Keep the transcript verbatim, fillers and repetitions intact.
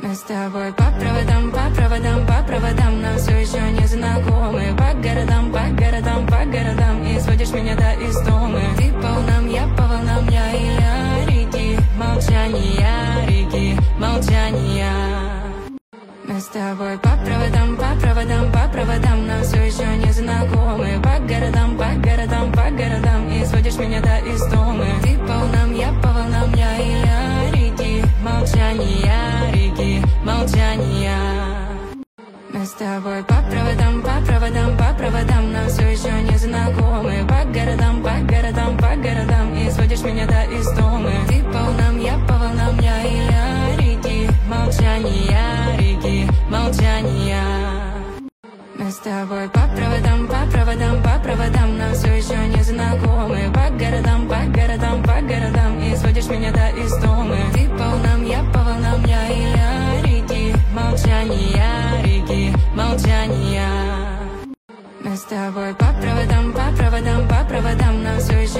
Мы с тобой по проводам, по проводам, по проводам, нам все еще не знакомы. По городам, по городам, по городам, и сводишь меня до истомы. Ты по волнам, я по волнам, я и я, реки, молчания, реки, молчания. Мы с тобой по проводам, по проводам, по проводам, нам все еще не знакомы. По городам, по городам, по городам, и сводишь меня до истомы. Ты по волнам, я по волнам, я и я, реки, молчания, реки, молчания. Мы с тобой по проводам, по проводам, по проводам, нам все еще не знакомы. По городам, по городам, по городам, и сводишь меня до истомы. Ты по волнам, я по волнам, я и я, реки, молчания, реки, молчания. Мы с тобой по проводам, по проводам, по проводам, нам все еще не знакомы. По городам, по городам, по городам, и сводишь меня до истомы. Ты по волнам, я по волнам, я и я, реки, молчания, реки, молчания. Мы с тобой по проводам, по проводам, по проводам, нам все еще